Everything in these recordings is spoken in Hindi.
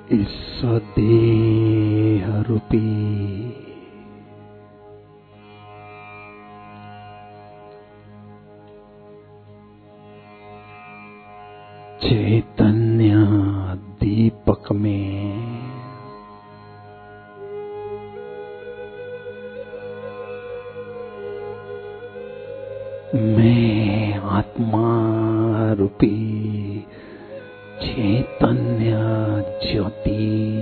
इस देह रूपी चैतन्य दीपक में मैं आत्मा रूपी चैतन्य ज्योति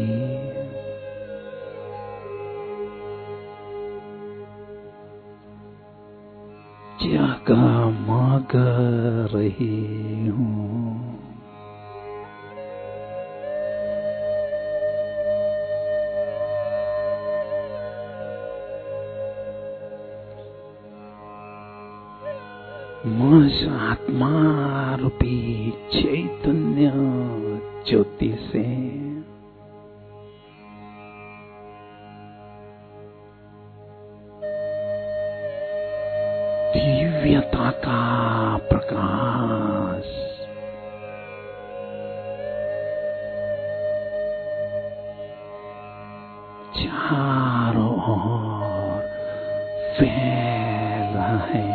जगमग रही हूँ। मुझ आत्मा रूपी चैतन्य ज्योति से दिव्यता का प्रकाश चारों ओर फैल रहा है।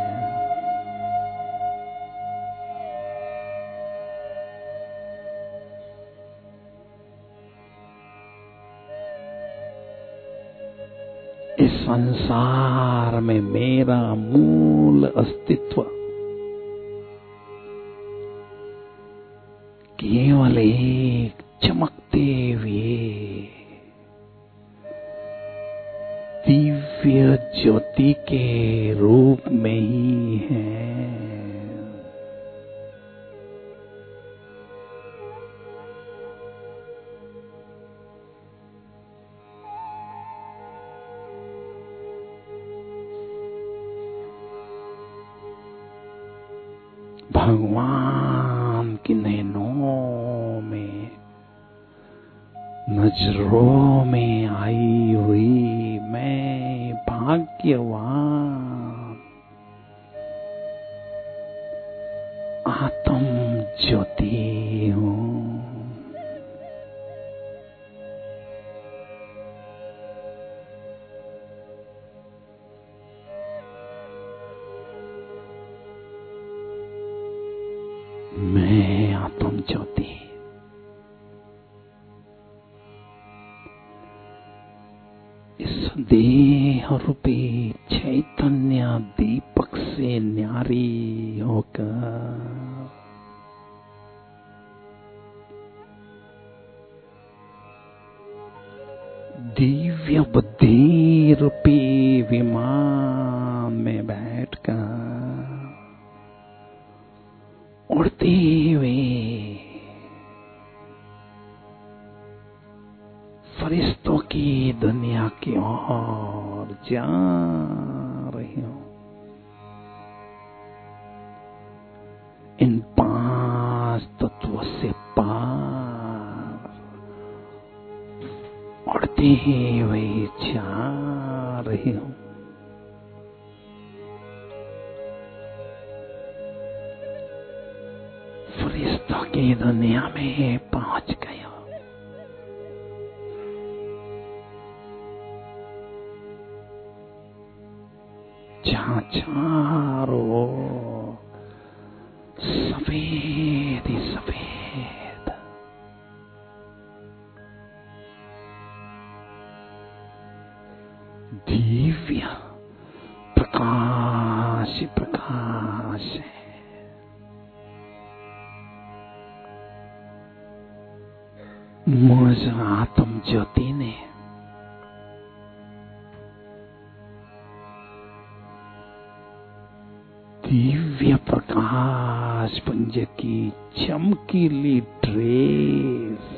इस संसार में मेरा मूल अस्तित्व केवल एक चमकते हुए दिव्य ज्योति के रूप में ही है। भगवान की नैनों में नजरों में आई हुई मैं भाग्यवान आत्म ज्योति हूँ। मैं आत्म ज्योति इस देह रूपी चैतन्य दीपक से न्यारी होकर दिव्य बुद्धि रूपी विमान में बैठकर उड़ते हुए फरिश्तों की दुनिया की ओर जा रही हूं। इन 5 तत्वों से पार उड़ते हुए जा रही हूं। फरिश्तों की दुनिया में पहुंच गया। जहां चारों ओर सफेद ही सफेद दिव्य प्रकाश प्रकाश है। मुझ आत्म ज्योति ने दिव्य प्रकाश पुंज की चमकीली ड्रेस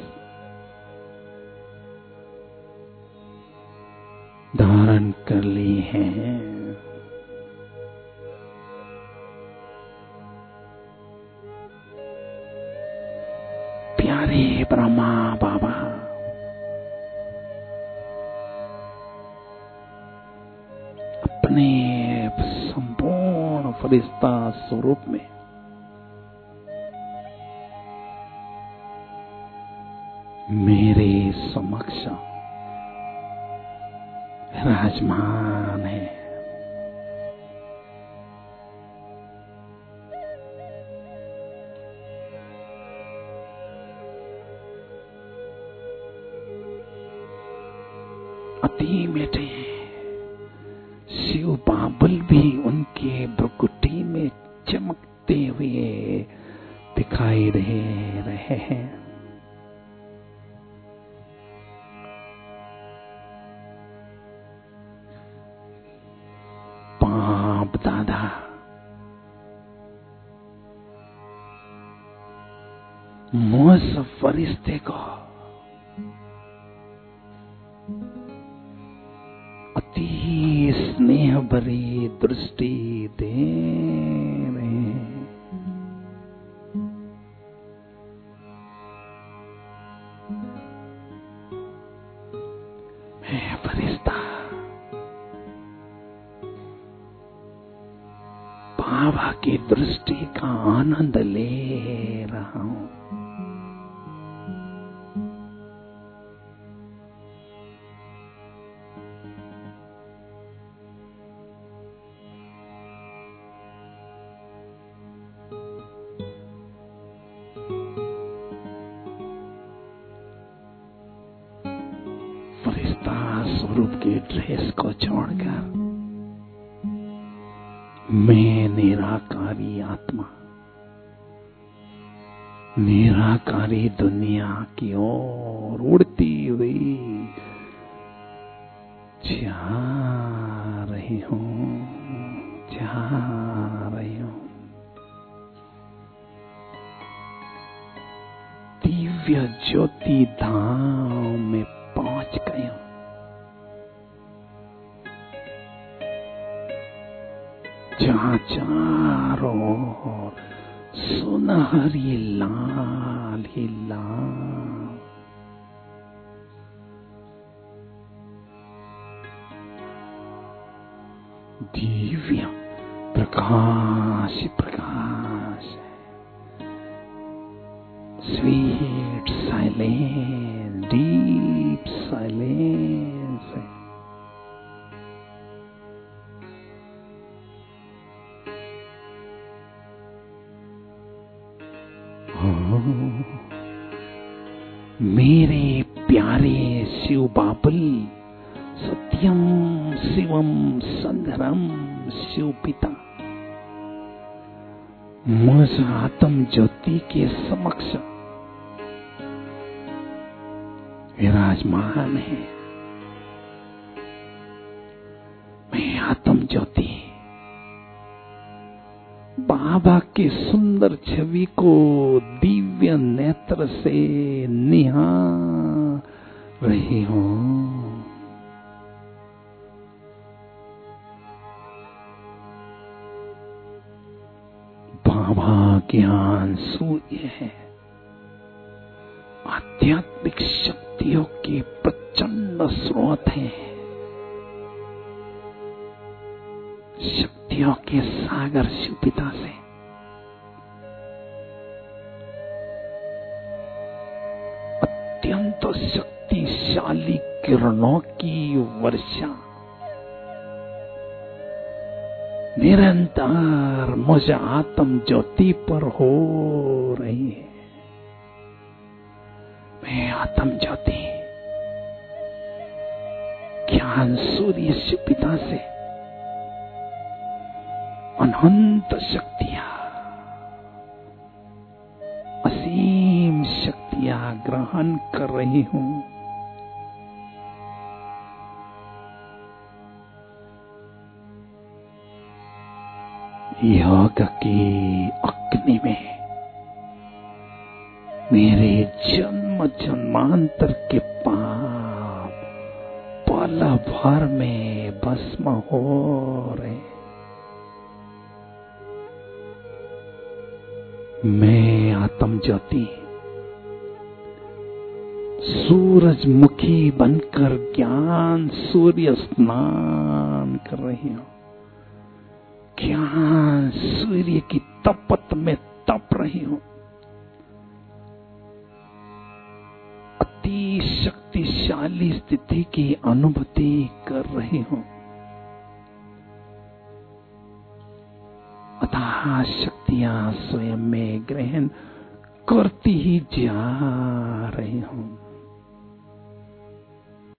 धारण कर ली है। प्यारे ब्रह्मा बाबा अपने संपूर्ण फरिश्ता स्वरूप में मेरे समक्ष विराजमान है। अति मीठे शिव बाबुल भी उनके भ्रुकुटी में चमकते हुए दिखाई दे रहे हैं। बाप दादा मुझ फरिश्ते को अति स्नेह भरी दृष्टि दे रहे हैं। मैं फरिश्ता बाबा की दृष्टि का आनंद ले रहा हूं। फरिश्ता स्वरूप की ड्रेस को छोड़कर मैं निराकारी आत्मा निराकारी दुनिया की ओर उड़ती हुई जा रही हूं। दिव्य ज्योति धाम में पहुंच गई हूं। जहां चारों ओर सुनहरी लाल ही लाल दिव्य प्रकाश प्रकाश स्वीट साइलेंस डीप साइलेंस है। मेरे प्यारे शिव बाबुल सत्यम शिवम सुंदरम शिव पिता मुझ आत्म ज्योति के समक्ष विराजमान है। मैं आत्म ज्योति बाबा के सुंदर छवि को दिव्य नेत्र से निहार रही हूं। बाबा ज्ञान सूर्य है। आध्यात्मिक शक्तियों के प्रचंड स्रोत हैं। शक्तियों के सागर शिव पिता से अत्यंत शक्तिशाली किरणों की वर्षा निरंतर मुझ आत्म ज्योति पर हो रही है। मैं आत्म ज्योति ज्ञान सूर्य शिव पिता से अनंत शक्तियां असीम शक्तियां ग्रहण कर रही हूं। योग की अग्नि में मेरे जन्म जन्मांतर के पाप पल भर में भस्म हो रहे। मैं आत्म ज्योति सूरजमुखी बनकर ज्ञान सूर्य स्नान कर रही हूं। ज्ञान सूर्य की तपत में तप रही हूं। बड़ी शक्तिशाली स्थिति की अनुभूति कर रही हूं। अथाह शक्तियां स्वयं में ग्रहण करती ही जा रही हूं।